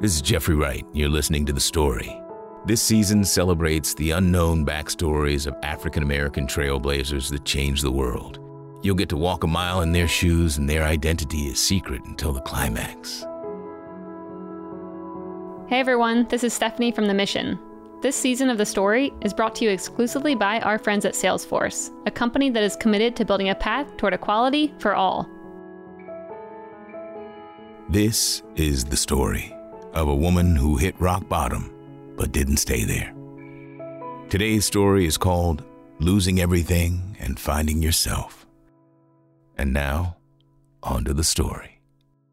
This is Jeffrey Wright. You're listening to The Story. This season celebrates the unknown backstories of African-American trailblazers that changed the world. You'll get to walk a mile in their shoes, and their identity is secret until the climax. Hey everyone, this is Stephanie from The Mission. This season of The Story is brought to you exclusively by our friends at Salesforce, a company that is committed to building a path toward equality for all. This is the story of a woman who hit rock bottom but didn't stay there. Today's story is called Losing Everything and Finding Yourself. And now, on to the story.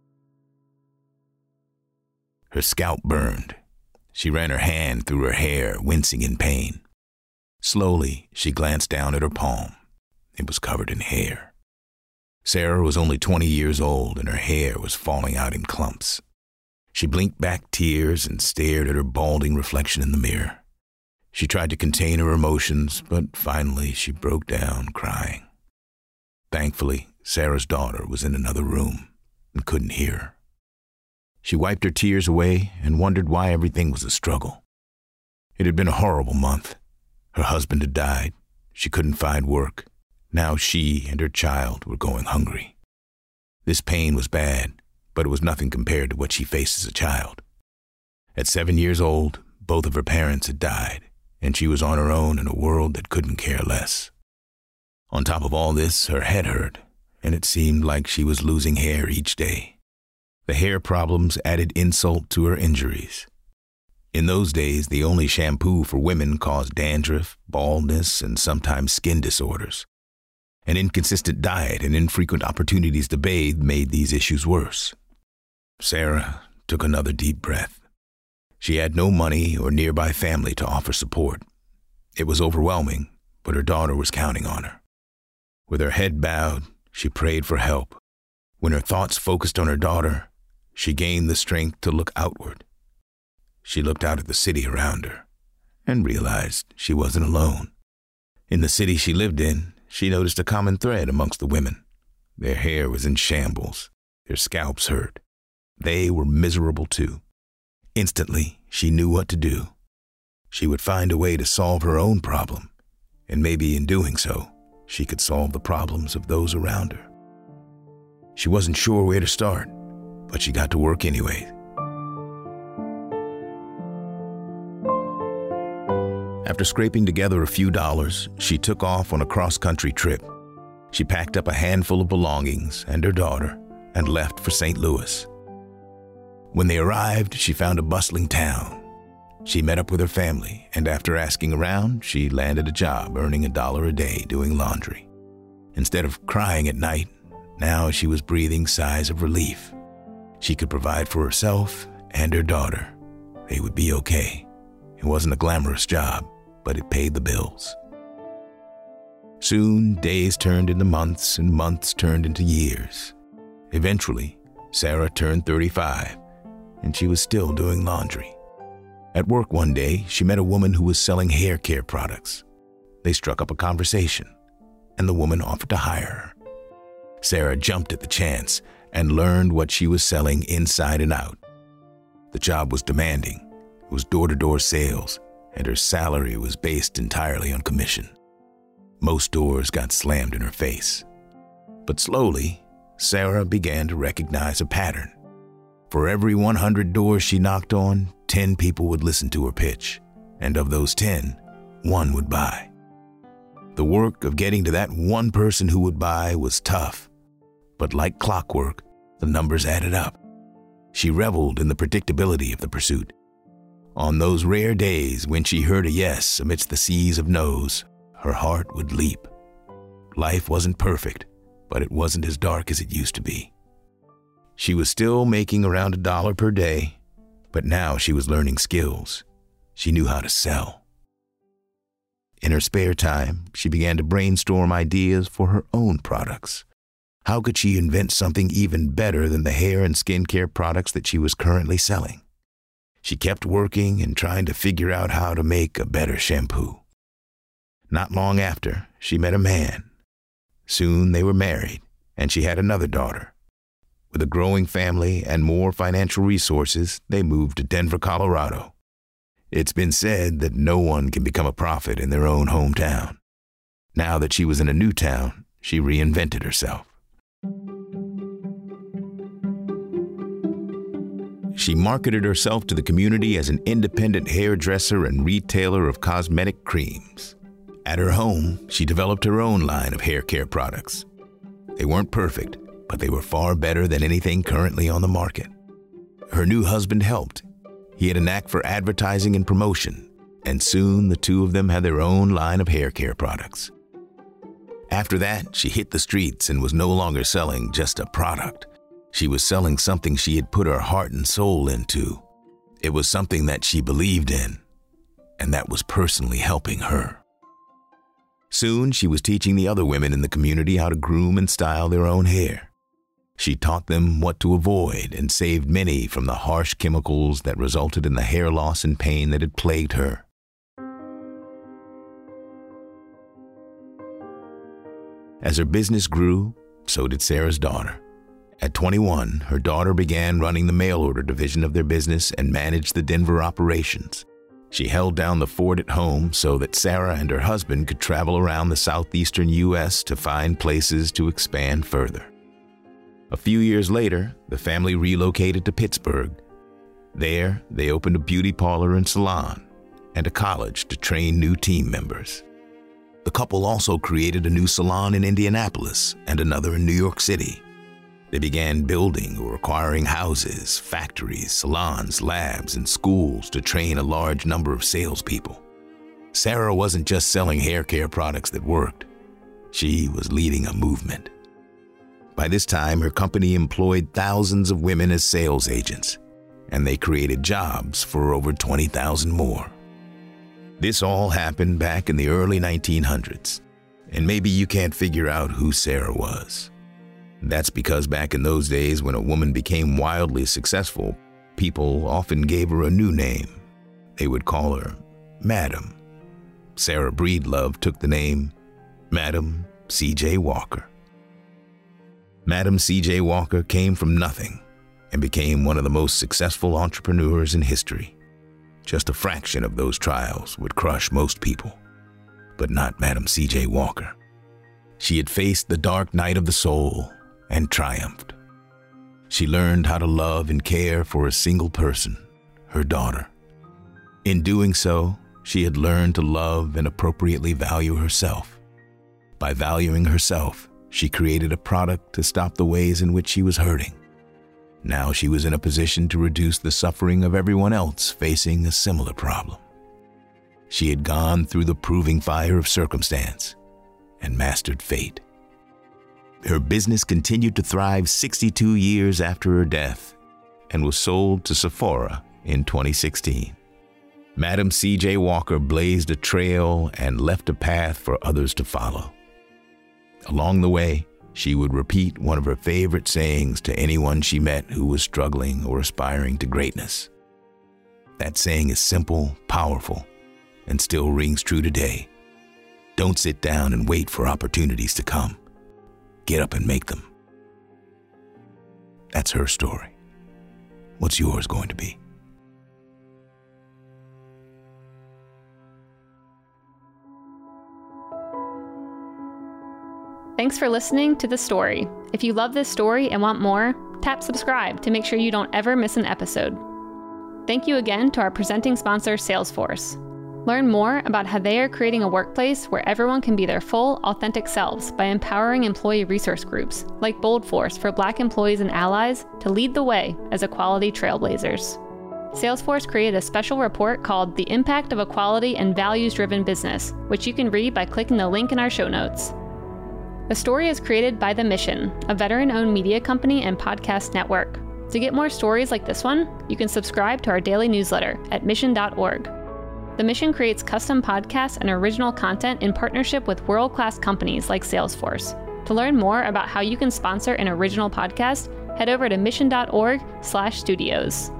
Her scalp burned. She ran her hand through her hair, wincing in pain. Slowly, she glanced down at her palm. It was covered in hair. Sarah was only 20 years old, and her hair was falling out in clumps. She blinked back tears and stared at her balding reflection in the mirror. She tried to contain her emotions, but finally she broke down, crying. Thankfully, Sarah's daughter was in another room and couldn't hear her. She wiped her tears away and wondered why everything was a struggle. It had been a horrible month. Her husband had died. She couldn't find work. Now she and her child were going hungry. This pain was bad, but it was nothing compared to what she faced as a child. At 7 years old, both of her parents had died, and she was on her own in a world that couldn't care less. On top of all this, her head hurt, and it seemed like she was losing hair each day. The hair problems added insult to her injuries. In those days, the only shampoo for women caused dandruff, baldness, and sometimes skin disorders. An inconsistent diet and infrequent opportunities to bathe made these issues worse. Sarah took another deep breath. She had no money or nearby family to offer support. It was overwhelming, but her daughter was counting on her. With her head bowed, she prayed for help. When her thoughts focused on her daughter, she gained the strength to look outward. She looked out at the city around her and realized she wasn't alone. In the city she lived in, she noticed a common thread amongst the women. Their hair was in shambles. Their scalps hurt. They were miserable too. Instantly, she knew what to do. She would find a way to solve her own problem, and maybe in doing so, she could solve the problems of those around her. She wasn't sure where to start, but she got to work anyway. After scraping together a few dollars, she took off on a cross-country trip. She packed up a handful of belongings and her daughter and left for St. Louis. When they arrived, she found a bustling town. She met up with her family, and after asking around, she landed a job earning $1 a day doing laundry. Instead of crying at night, now she was breathing sighs of relief. She could provide for herself and her daughter. They would be okay. It wasn't a glamorous job, but it paid the bills. Soon, days turned into months, and months turned into years. Eventually, Sarah turned 35, and she was still doing laundry. At work one day, she met a woman who was selling hair care products. They struck up a conversation, and the woman offered to hire her. Sarah jumped at the chance and learned what she was selling inside and out. The job was demanding. It was door-to-door sales, and her salary was based entirely on commission. Most doors got slammed in her face. But slowly, Sarah began to recognize a pattern. For every 100 doors she knocked on, 10 people would listen to her pitch, and of those 10, 1 would buy. The work of getting to that one person who would buy was tough, but like clockwork, the numbers added up. She reveled in the predictability of the pursuit. On those rare days when she heard a yes amidst the seas of no's, her heart would leap. Life wasn't perfect, but it wasn't as dark as it used to be. She was still making around $1 per day, but now she was learning skills. She knew how to sell. In her spare time, she began to brainstorm ideas for her own products. How could she invent something even better than the hair and skincare products that she was currently selling? She kept working and trying to figure out how to make a better shampoo. Not long after, she met a man. Soon they were married, and she had another daughter. With a growing family and more financial resources, they moved to Denver, Colorado. It's been said that no one can become a prophet in their own hometown. Now that she was in a new town, she reinvented herself. She marketed herself to the community as an independent hairdresser and retailer of cosmetic creams. At her home, she developed her own line of hair care products. They weren't perfect, but they were far better than anything currently on the market. Her new husband helped. He had a knack for advertising and promotion, and soon the two of them had their own line of hair care products. After that, she hit the streets and was no longer selling just a product. She was selling something she had put her heart and soul into. It was something that she believed in, and that was personally helping her. Soon, she was teaching the other women in the community how to groom and style their own hair. She taught them what to avoid and saved many from the harsh chemicals that resulted in the hair loss and pain that had plagued her. As her business grew, so did Sarah's daughter. At 21, her daughter began running the mail order division of their business and managed the Denver operations. She held down the fort at home so that Sarah and her husband could travel around the southeastern U.S. to find places to expand further. A few years later, the family relocated to Pittsburgh. There, they opened a beauty parlor and salon and a college to train new team members. The couple also created a new salon in Indianapolis and another in New York City. They began building or acquiring houses, factories, salons, labs, and schools to train a large number of salespeople. Sarah wasn't just selling hair care products that worked. She was leading a movement. By this time, her company employed thousands of women as sales agents, and they created jobs for over 20,000 more. This all happened back in the early 1900s, and maybe you can't figure out who Sarah was. That's because back in those days when a woman became wildly successful, people often gave her a new name. They would call her Madam. Sarah Breedlove took the name Madam C.J. Walker. Madam C.J. Walker came from nothing and became one of the most successful entrepreneurs in history. Just a fraction of those trials would crush most people, but not Madam C.J. Walker. She had faced the dark night of the soul and triumphed. She learned how to love and care for a single person, her daughter. In doing so, she had learned to love and appropriately value herself. By valuing herself, she created a product to stop the ways in which she was hurting. Now she was in a position to reduce the suffering of everyone else facing a similar problem. She had gone through the proving fire of circumstance and mastered fate. Her business continued to thrive 62 years after her death and was sold to Sephora in 2016. Madam C.J. Walker blazed a trail and left a path for others to follow. Along the way, she would repeat one of her favorite sayings to anyone she met who was struggling or aspiring to greatness. That saying is simple, powerful, and still rings true today. Don't sit down and wait for opportunities to come. Get up and make them. That's her story. What's yours going to be? Thanks for listening to The Story. If you love this story and want more, tap subscribe to make sure you don't ever miss an episode. Thank you again to our presenting sponsor, Salesforce. Learn more about how they are creating a workplace where everyone can be their full, authentic selves by empowering employee resource groups like Bold Force for Black employees and allies to lead the way as equality trailblazers. Salesforce created a special report called The Impact of Equality and Values-Driven Business, which you can read by clicking the link in our show notes. The Story is created by The Mission, a veteran-owned media company and podcast network. To get more stories like this one, you can subscribe to our daily newsletter at mission.org. The Mission creates custom podcasts and original content in partnership with world-class companies like Salesforce. To learn more about how you can sponsor an original podcast, head over to mission.org/studios.